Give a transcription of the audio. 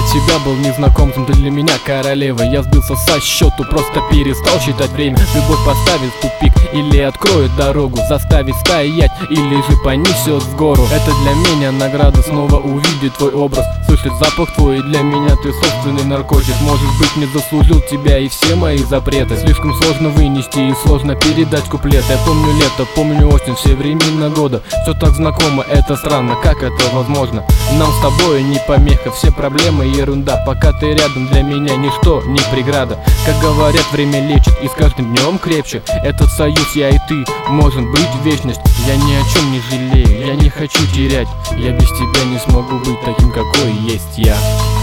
тебя был незнакомцем, ты для меня королева. Я сбился со счету, просто перестал считать время. Любовь поставит в тупик или откроет дорогу, заставит стоять или же понесет в гору. Это для меня награда, снова увидеть твой образ, слышать запах твой, и для меня ты собственный наркотик. Может быть, не заслужил тебя и все мои запреты. Слишком сложно вынести и сложно передать куплет. Я помню лето, помню осень, все времена года. Все так знакомо, это странно, как это возможно? Нам с тобой не помеха, все проблемы ерунда. Пока ты рядом, для меня ничто не преграда. Как говорят, время лечит и с каждым днем крепче. Этот союз, я и ты, может быть вечность. Я ни о чем не жалею, я не хочу терять. Я без тебя не смогу быть таким, какой есть я.